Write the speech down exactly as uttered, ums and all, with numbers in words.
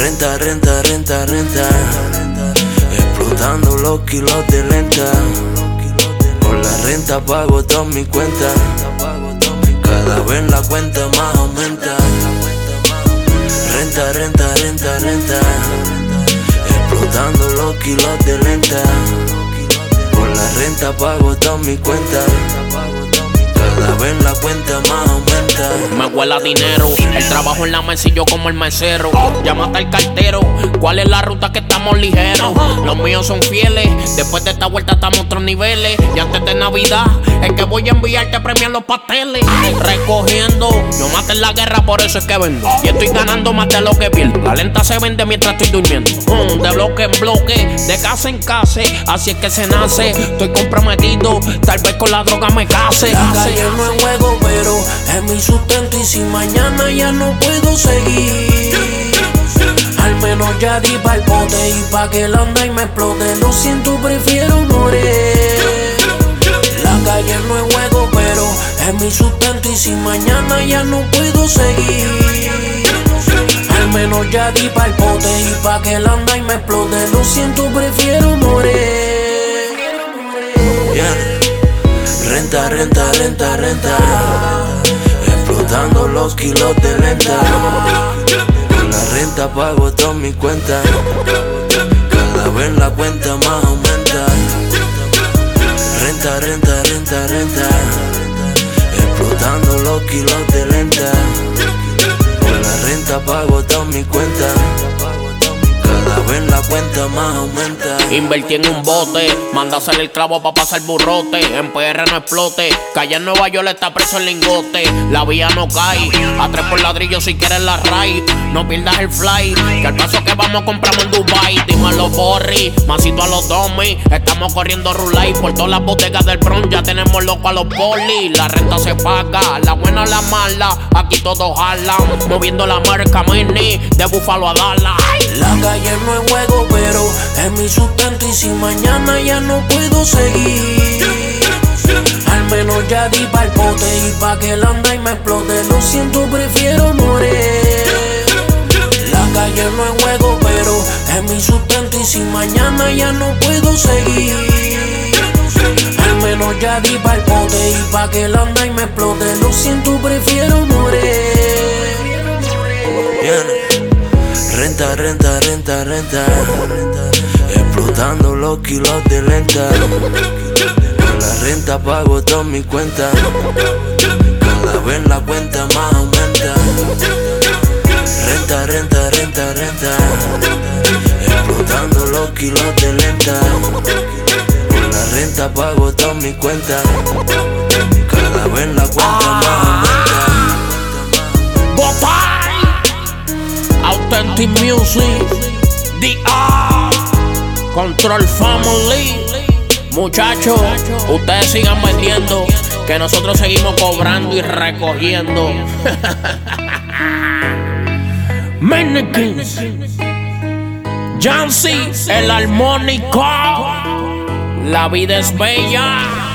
Renta, renta, renta, renta. Explotando los kilos de lenta. Por la renta pago todas mis cuentas. Cada vez la cuenta más aumenta. Renta, renta, renta, renta. Explotando los kilos de lenta. Por la renta pago todas mis cuentas. Cada vez la cuenta más aumenta. Me huele a dinero, el trabajo en la mesa y yo como el mesero. Llámate al cartero, ¿cuál es la ruta que estamos ligeros? Los míos son fieles, después de esta vuelta estamos a otros niveles. Y antes de Navidad, es que voy a enviarte premiar los pasteles. Recogiendo, yo maté en la guerra, por eso es que vendo. Y estoy ganando más de lo que pierdo. La lenta se vende mientras estoy durmiendo. Mm, de bloque en bloque, de casa en casa, así es que se nace. Estoy comprometido, tal vez con la droga me case. La calle no es juego, pero es mi sustento. Y si mañana ya no puedo seguir, al menos ya di pa'l bote. Y pa' que el anda y me explote, lo siento, prefiero morir. La calle no es juego, pero es mi sustento. Y si mañana ya no puedo seguir, al menos ya di pa'l bote. Y pa' que el anda y me explote, lo siento, prefiero morir. Yeah. Renta, renta, renta, renta. Explotando los kilos de lenta. Con la renta pago todas mis cuentas. Cada vez la cuenta más aumenta. Renta, renta, renta, renta. Explotando los kilos de lenta. Con la renta pago todas mis cuentas. Cada vez la cuenta más aumenta. Invertí en un bote, manda a hacer el clavo pa' pasar burrote. En P R no explote, calle en Nueva York está preso el lingote. La vía no cae, a tres por ladrillo si quieres la ray. No pierdas el fly, que al paso que vamos compramos en Dubai. Dime a los Borri, masito a los Domi. Estamos corriendo rulay por todas las bodegas del Bronx. Ya tenemos loco a los poli, la renta se paga, la buena o la mala, aquí todos jalan. Moviendo la marca mini, de Búfalo a Dallas. La calle no es juego, pero es mi sustento. Y si mañana ya no puedo seguir, al menos ya di pa'l bote. Y pa' que el anda y me explote, lo siento, prefiero morir. La calle no es juego, pero es mi sustento. Y si mañana ya no puedo seguir, al menos ya di pa'l bote. Y pa' que el anda y me explote, lo siento, prefiero morir. Yeah. Renta, renta, renta, renta. Explotando los kilos de lenta. Con la renta pago todas mis cuentas. Cada vez la cuenta más aumenta. Renta, renta, renta, renta. Explotando los kilos de lenta. Con la renta pago todas mis cuentas. Cada vez la cuenta más aumenta. Authentic Music, D R, Control Family. Muchachos, ustedes sigan vendiendo, que nosotros seguimos cobrando y recogiendo. Mannequins, Jancy, el armónico. La vida es bella.